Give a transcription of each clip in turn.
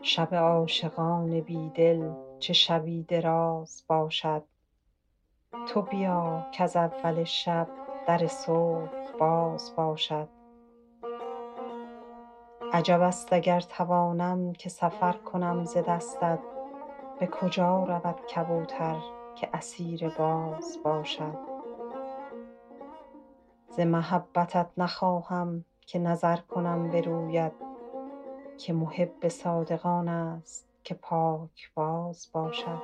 شب عاشقان بیدل چه شبی دراز باشد. تو بیا کز اول شب در صبح باز باشد. عجب است اگر توانم که سفر کنم ز دستت، به کجا رود کبوتر که اسیر باز باشد. ز محبتت نخواهم که نظر کنم به رویت، که محب صادق آن است که پاکباز باشد.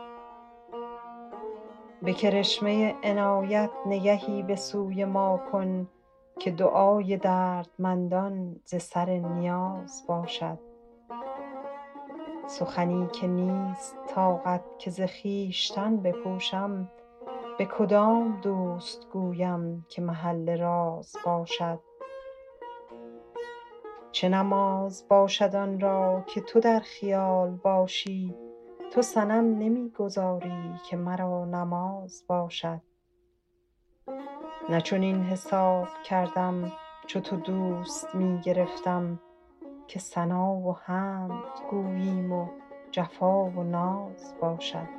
به کرشمه عنایت نگهی به سوی ما کن، که دعای دردمندان ز سر نیاز باشد. سخنی که نیست طاقت که ز خویشتن بپوشم، به کدام دوست گویم که محل راز باشد. چه نماز باشد آن را که تو در خیال باشی، تو صنم نمی گذاری که مرا نماز باشد. نه چنین حساب کردم چو تو دوست می گرفتم، که ثنا و حمد گوییم و جفا و ناز باشد.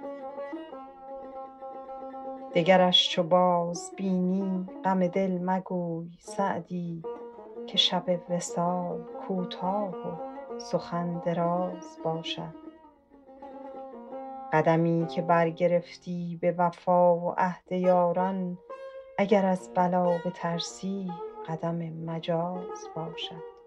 دگرش چو باز بینی غم دل مگوی سعدی، که شب وصال کوتاه و سخن دراز باشد. قدمی که برگرفتی به وفا و عهد یاران، اگر از بلا بترسی قدم مجاز باشد.